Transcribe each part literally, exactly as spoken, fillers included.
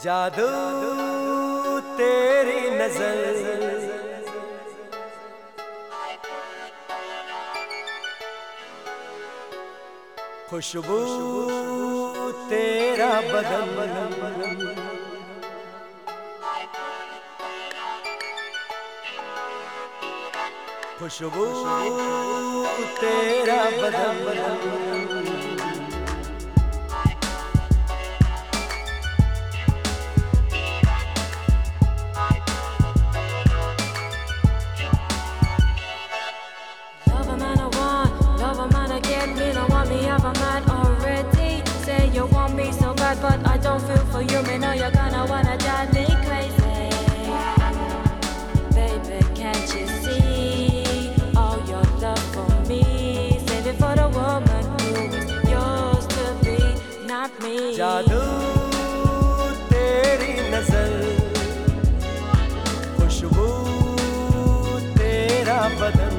जादू तेरी नजर, खुशबू तेरा बदन, खुशबू तेरा बदन, but I don't feel for you, me know you're gonna wanna drive me crazy. Baby, can't you see all your love for me? Save it for the woman who is yours to be, not me. जादू तेरी नजर, खुशबू तेरा बदन,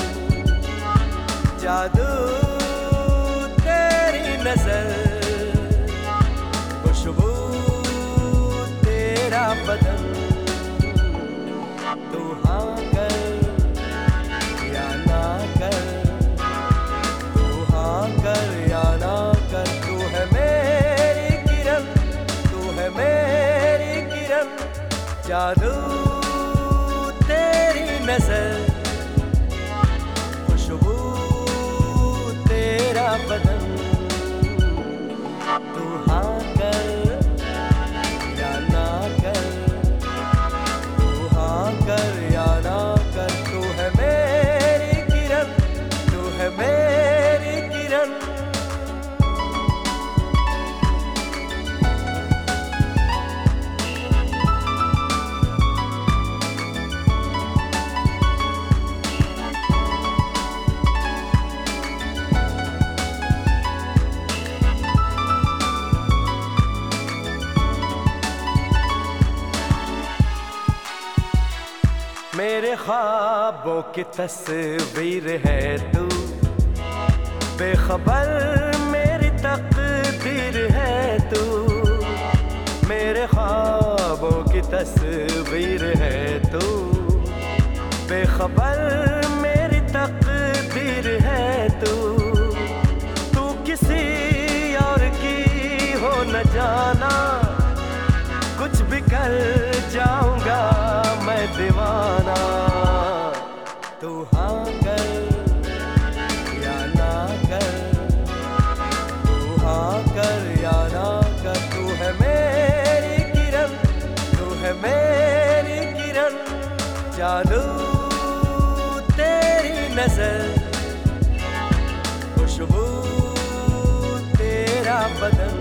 जादू तेरी नजर, खुशबू तेरा बदन। तू हाँ कर या ना कर, तू हाँ कर या ना कर, तू है मेरी किरण, तू है मेरी किरण, जादू तेरी नजर, खुशबू तेरा बदन। तू हाँ कर या ना कर, तू हाँ कर या ना कर, तू है मेरी किरण, तू है मेरी किरण। मेरे ख्वाबों की तस्वीर है तू, बेखबर मेरी तकदीर है तू। मेरे ख्वाबों की तस्वीर है तू, बेखबर मेरी तकदीर है तू। तू किसी और की हो न जाना, कुछ भी कर जाऊंगा मैं दीवाना। तू हाँ कर या ना कर, तू हाँ कर या ना कर, तू है मेरी किरण, तू है मेरी किरण, जादू तेरी नजर, खुशबू तेरा बदन।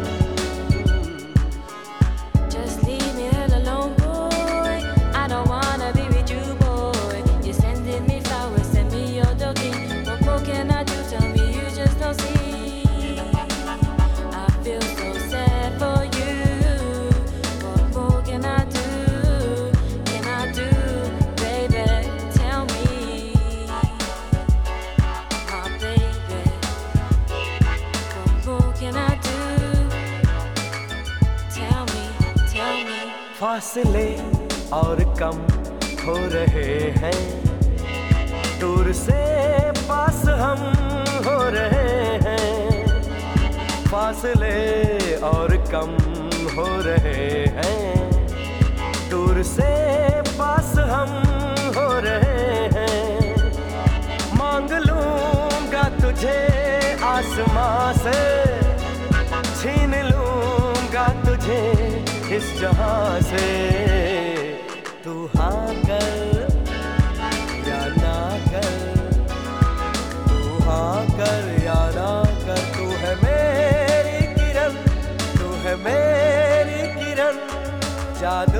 फासले और कम हो रहे हैं, दूर से पास हम हो रहे हैं। फासले और कम हो रहे हैं, दूर से पास हम हो रहे हैं। मांग लूंगा तुझे आसमां से, छीन लूंगा तुझे इस जहां से। तू हाँ कर या ना कर, तू हाँ कर या ना कर, तू है मेरी किरण, तू है मेरी किरण, जादू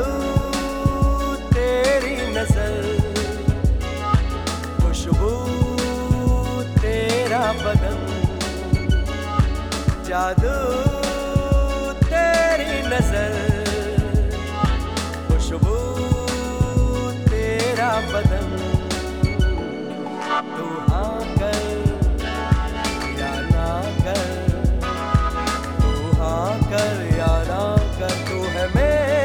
तेरी नजर, खुशबू तेरा बदन, जादू तेरी नजर, खुशबू तेरा बदन। तू हाँ कर या ना कर, तू हाँ कर या ना कर, तू है मेरी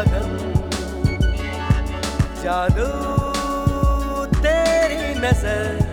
लगन, जादू तेरी नजर